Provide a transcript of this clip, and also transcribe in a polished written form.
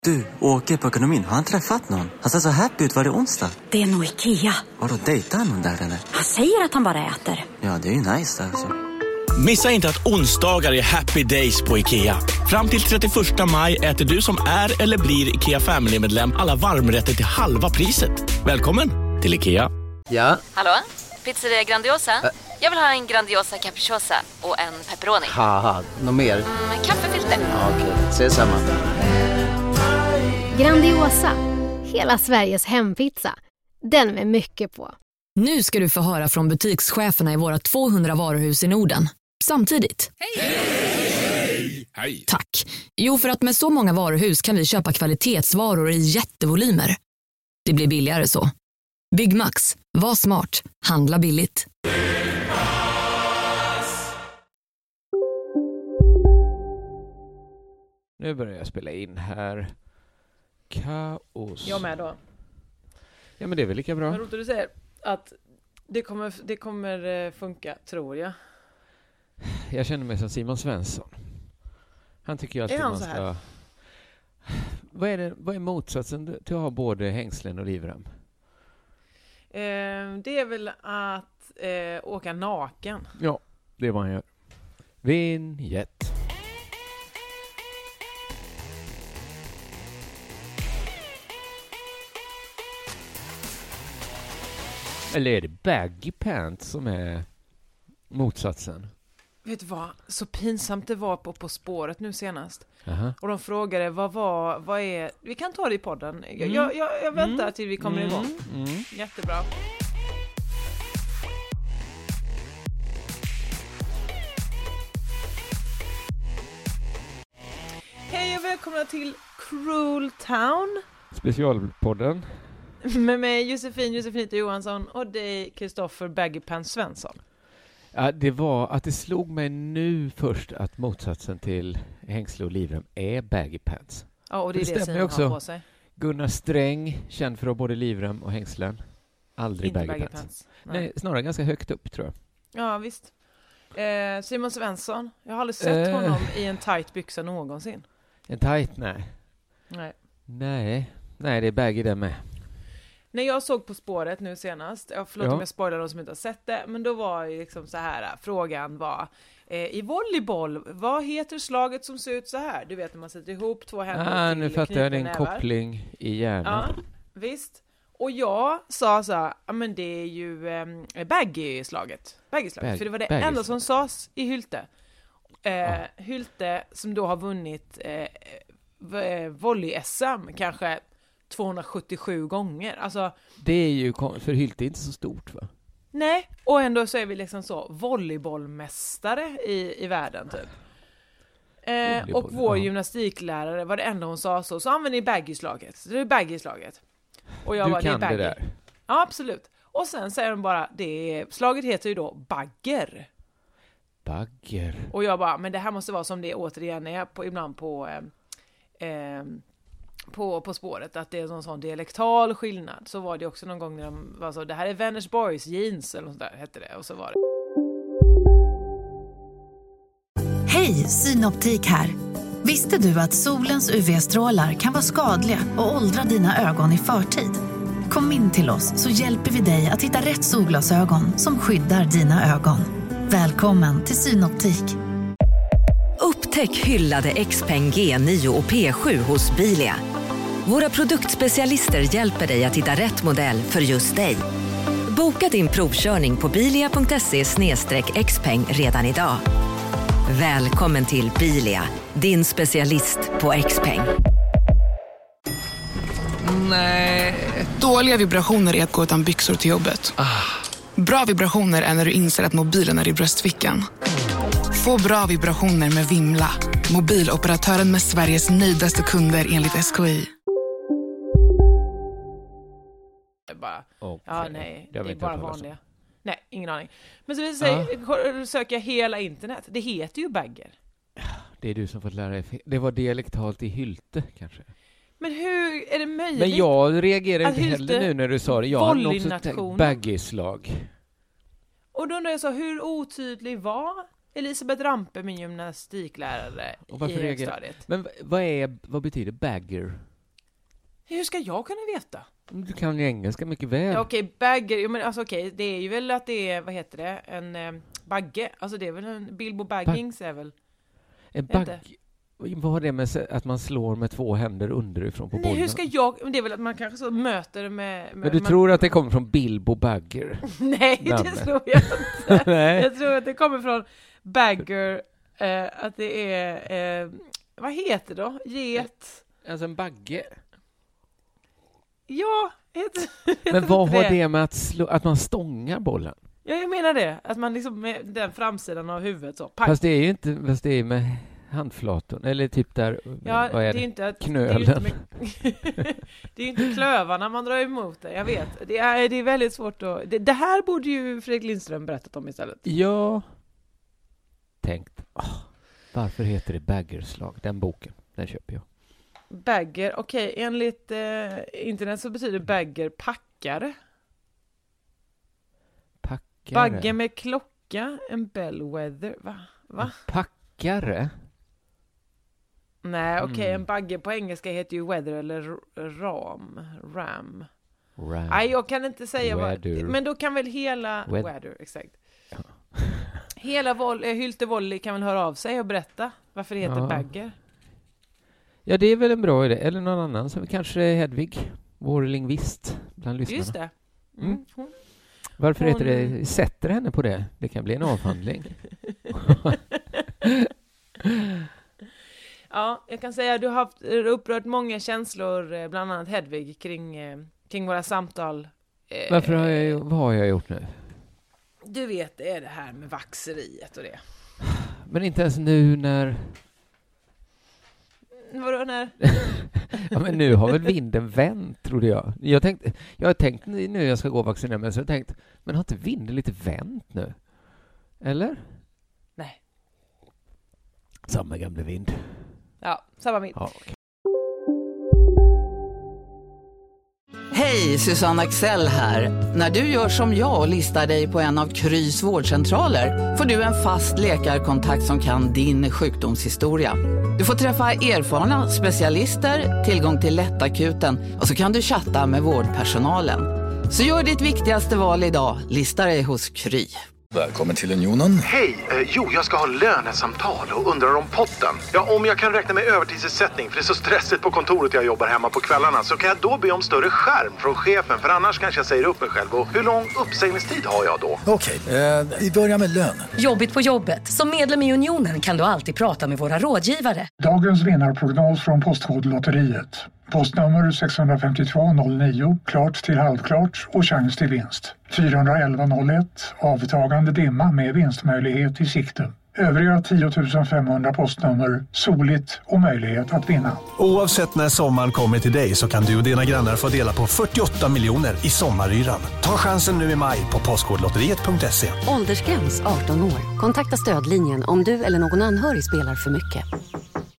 Du, åker på ekonomin. Har han träffat någon? Han ser så happy ut. Var det onsdag? Det är nog Ikea. Har du dejtat någon där eller? Han säger att han bara äter. Ja, det är ju nice alltså. Missa inte att onsdagar är happy days på Ikea. Fram till 31 maj äter du som är eller blir Ikea Family-medlem alla varmrätter till halva priset. Välkommen till Ikea. Ja? Hallå? Pizzeria Grandiosa? Jag vill ha en Grandiosa capriciosa och en pepperoni. Haha, något mer? Kaffefilter. Ja, okej, ses samma. Grandiosa, hela Sveriges hempizza. Den med mycket på. Nu ska du få höra från butikscheferna i våra 200 varuhus i Norden. Samtidigt. Hej! Hej! Tack. Jo, för att med så många varuhus kan vi köpa kvalitetsvaror i jättevolymer. Det blir billigare så. Byggmax. Var smart. Handla billigt. Nu börjar jag spela in här. Kaos. Jag med då. Ja, men det är väl lika bra. Men roligt att du säger att det kommer funka, tror jag. Jag känner mig som Simon Svensson. Han tycker ju alltid är han man så här? ska... Vad är motsatsen till att ha både hängslen och livrem? Det är väl att åka naken. Ja, det är vad han gör. Vignett. Eller är det baggy pants som är motsatsen? Vet du vad? Så pinsamt det var på spåret nu senast. Aha. Och de frågade vad är... Vi kan ta det i podden. Jag väntar till vi kommer igång. Jättebra. Hej och välkomna till Cruel Town. Specialpodden. Med mig Josefinita Johansson och dig Kristoffer Baggypants Svensson. Ja, det var att det slog mig nu först att motsatsen till hängsle och livrem är baggy pants. Ja, och det är det Simon har på sig. Gunnar Sträng, känd för att ha både livrem och hängslen. Aldrig inte baggy pants. pants. Nej, snarare ganska högt upp tror jag. Ja, visst. Simon Svensson, jag har aldrig sett honom i en tight byxa någonsin. En tight? Nej, det är baggy där med. När jag såg På spåret nu senast, förlåt om jag spoilar de som inte har sett det, men då var ju liksom så här, frågan var i volleyboll, vad heter slaget som ser ut så här? Du vet när man sätter ihop två händer till nu fattar jag din koppling i hjärnan. Ja, visst. Och jag sa så här, men det är ju baggy-slaget. För det var det enda som sades i Hylte. Hylte som då har vunnit volley-SM kanske 277 gånger. Alltså, det är ju, för Hylte är inte så stort va? Nej, och ändå så är vi liksom så volleybollmästare i världen typ. Och vår gymnastiklärare var det enda hon sa så använder ni baggy-slaget. Det är baggy-slaget. Och jag du bara, kan det är baggy. Det där. Ja, absolut. Och sen säger de bara, slaget heter ju då bagger. Bagger. Och jag bara, men det här måste vara som det återigen är ibland på spåret, att det är någon sån dialektal skillnad. Så var det också någon gång när de var så, det här är Vänersborgs jeans eller något där hette det, och så var det. Hej, Synoptik här. Visste du att solens UV-strålar kan vara skadliga och åldra dina ögon i förtid? Kom in till oss så hjälper vi dig att hitta rätt solglasögon som skyddar dina ögon. Välkommen till Synoptik. Upptäck hyllade XPeng G9 och P7 hos Bilia. Våra produktspecialister hjälper dig att hitta rätt modell för just dig. Boka din provkörning på bilia.se/xpeng redan idag. Välkommen till Bilia, din specialist på XPeng. Nej. Dåliga vibrationer är att gå utan byxor till jobbet. Bra vibrationer är när du inser att mobilen är i bröstfickan. Få bra vibrationer med Vimla. Mobiloperatören med Sveriges nöjdaste kunder enligt SKI. Nej, det är bara vanliga. Nej, ingen aning. Men så vill jag söka hela internet. Det heter ju bagger. Det är du som fått lära dig. Det var dialektalt i Hylte kanske. Men hur är det möjligt? Men jag reagerar inte heller nu när du sa det. Jag har också tänkt baggy-slag. Och då undrar jag så, hur otydlig var Elisabeth Rampe, min gymnastiklärare i högstadiet? Men vad betyder bagger? Hur ska jag kunna veta? Du kan ju engelska mycket väl. Ja, okej, bagger. Men alltså okej, det är ju väl att det är, vad heter det? En bagge. Alltså det är väl en Bilbo Baggins är väl. En bagge. Vad har det med att man slår med 2 händer underifrån på bollen? Nej, hur ska jag... Det är väl att man kanske så möter med... Men du tror att det kommer från Bilbo Bagger? Nej, det tror jag inte. Nej. Jag tror att det kommer från Bagger. Att det är... vad heter det då? Get. Alltså en bagge? Ja, men vad har det med att man stångar bollen? Ja, jag menar det. Att man liksom med den framsidan av huvudet så... Pang. Fast det är ju inte... Fast det är med... handflaton, eller typ där, ja, vad är det? Är inte att, knölen. Det är ju inte klövarna man drar emot det, jag vet. Det är väldigt svårt att... Det här borde ju Fredrik Lindström berättat om istället. Ja. Tänkt. Varför heter det baggerslag? Den boken, den köper jag. Bagger, okej. Enligt internet så betyder bagger packare. Packare? Bagge med klocka, en bellwether. Va? Packare? Nej, okej. En bagge på engelska heter ju weather eller ram. Nej, jag kan inte säga vad... Men då kan väl hela... Weather, exakt. Ja. Hela Hylte Volley kan väl höra av sig och berätta varför det heter bagger. Ja, det är väl en bra idé. Eller någon annan, som kanske Hedvig, vår lingvist bland lyssnarna. Just det. Varför heter det? Sätter henne på det? Det kan bli en avhandling. Ja, jag kan säga att du har haft upprört många känslor, bland annat Hedvig, kring våra samtal. Vad har jag gjort nu? Du vet, det är det här med vaxeriet och det. Men inte ens nu när... Vadå när? Ja, men nu har väl vinden vänt, trodde jag. Jag har tänkt nu jag ska gå och vaccinera mig, så jag har tänkt, men har inte vinden lite vänt nu? Eller? Nej. Samma gamla vind. Ja, samma vind. Ja, okay. Hej, Susanne Axel här. När du gör som jag och listar dig på en av Krys vårdcentraler får du en fast läkarkontakt som kan din sjukdomshistoria. Du får träffa erfarna specialister, tillgång till lättakuten och så kan du chatta med vårdpersonalen. Så gör ditt viktigaste val idag, lista dig hos Kry. Välkommen till Unionen. Hej, jag ska ha lönesamtal och undrar om potten. Ja, om jag kan räkna med övertidsersättning för det är så stressigt på kontoret jag jobbar hemma på kvällarna, så kan jag då be om större skärm från chefen, för annars kanske jag säger upp mig själv. Och hur lång uppsägningstid har jag då? Okej, vi börjar med lön. Jobbigt på jobbet. Som medlem i Unionen kan du alltid prata med våra rådgivare. Dagens vinnarprognos från Postkodlotteriet. Postnummer 65209, klart till halvklart och chans till vinst. 41101, avtagande dimma med vinstmöjlighet i sikte. Övriga 10 500 postnummer, soligt och möjlighet att vinna. Oavsett när sommaren kommer till dig så kan du och dina grannar få dela på 48 miljoner i sommaryran. Ta chansen nu i maj på postkodlotteriet.se. Åldersgräns 18 år. Kontakta stödlinjen om du eller någon anhörig spelar för mycket.